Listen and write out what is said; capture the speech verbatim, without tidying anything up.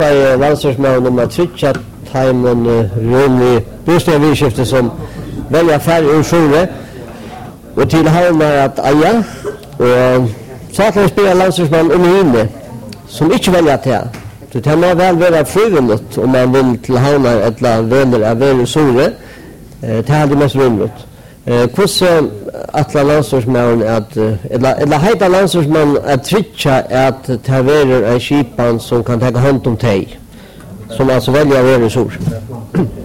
Bei landslagsmannen om at trykja timen rumlig bostadsvidskifte som velger færre ur Sore og til havna at eia og saklig spiller landslagsmannen om inne som ikke velger til. Så det må vel være frivilligt om man vil til havna et eller venner av ur Sore. Det er det mest rumligt. Hvordan atla landslagsmannen at eller, eller heita landslagsmannen at trykja at det er en skipan som kan ta hånd om teg som altså velger å være resurs.